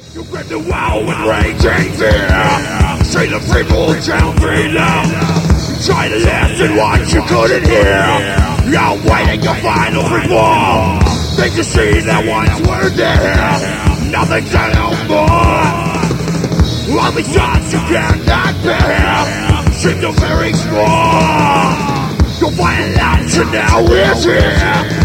You grip the wall with rage and fear. See the people down below. You try to listen what you couldn't hear. You're waiting your final reward. Think you see that once were there. Nothing's anymore. All the shots you cannot bear seem so very small. Your violence now is here.